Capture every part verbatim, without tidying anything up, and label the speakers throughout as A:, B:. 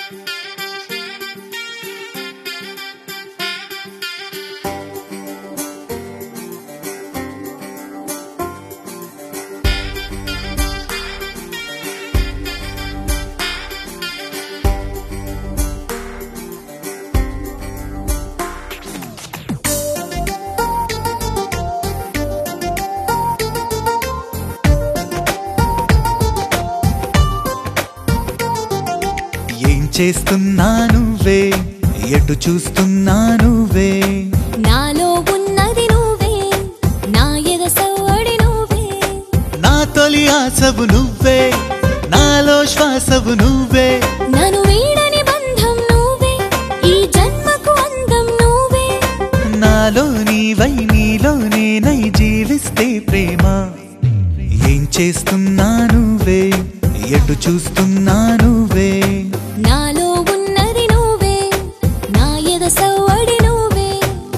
A: చేస్తున్నా నువ్వే ఎటు చూస్తున్నా నువ్వే
B: నాలో ఉన్నది నువ్వే నా ఎద సవ్వడి నువ్వే
A: నా తొలి ఆశవు నువ్వే నాలో శ్వాసవు నువ్వే
B: నన్ను వీడని బంధం నువ్వే ఈ జన్మకు అందం నువ్వే
A: నాలో నీవై నీలో నేనై జీవిస్తే ప్రేమ ఏం చేస్తున్నా నువ్వే ఎటు చూస్తున్నా నువ్వే
B: నాలో ఉన్నది నువ్వే నా ఎద సవ్వడి నువ్వే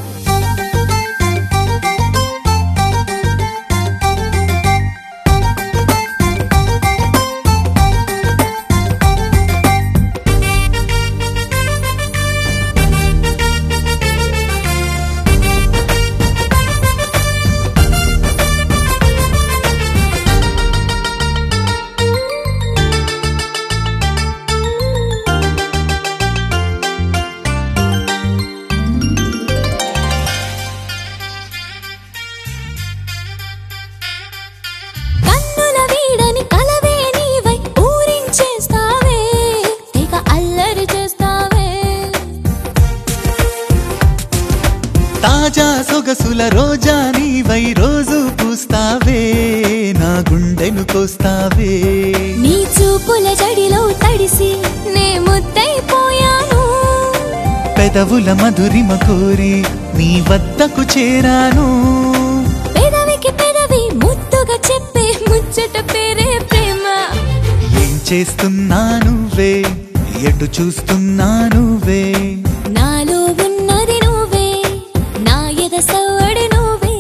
A: తాజా సొగసుల రోజా నీవై రోజు పూస్తావే నా గుండెను కోస్తావే
B: నీ చూపుల జడిలో తడిసి నే ముద్దైపోయాను
A: పెదవుల మధురిమ కోరి నీ వద్దకు చేరాను
B: పెదవికి పెదవి ముద్దుగా చెప్పే ముచ్చట పేరే ప్రేమ
A: ఏం చేస్తున్నా నువ్వే ఎటు చూస్తున్నా నువ్వే
B: నాలో ఉన్నది నువ్వే నా ఎద సవ్వడి నువ్వే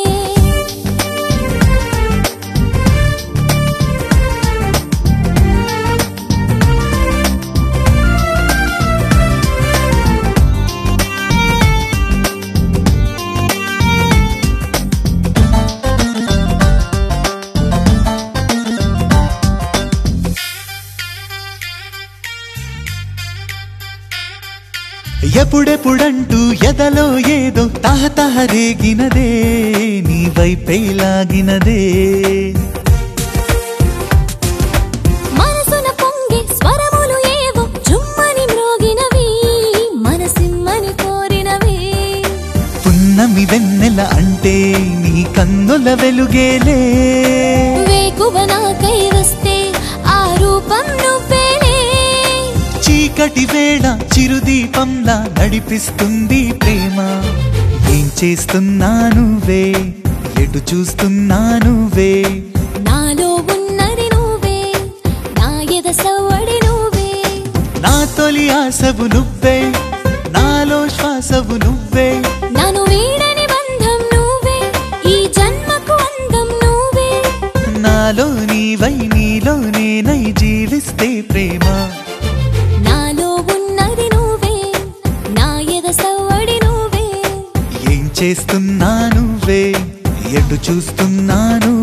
A: ఎప్పుడెప్పుడంటూ ఎదలో ఏదో తహతహ రేగినదే నీ వైపై లాగినదే
B: మనసున పొంగే స్వరములు ఏవో జుమ్మని మ్రోగినవి మనసిమ్మని కోరినవి
A: పున్నమి వెన్నెల అంటే నీ కన్నుల వెలుగేలే
B: వేకువ నాకై వస్తే ఆ రూపం నువ్వేలే
A: చీకటి వేళ చిరుదీపంలా నడిపిస్తుంది ప్రేమ ఏం చేస్తున్నా నువ్వే ఎటు చూస్తున్నా నువ్వే
B: నాలో ఉన్నది నువ్వే నా ఎద సవ్వడి నువ్వే
A: నా తొలి ఆశవు నువ్వే నాలో శ్వాసవు నువ్వే
B: నన్ను వీడని బంధం నువ్వే ఈ జన్మకు అందం నువ్వే
A: నాలో నీవై నీలో నేనై జీవిస్తే ప్రేమ
B: నాలో ఉన్నది నువ్వే నా ఎద సవ్వడి నువ్వే
A: ఏం చేస్తున్నా నువ్వే ఎటు చూస్తున్నా నువ్వే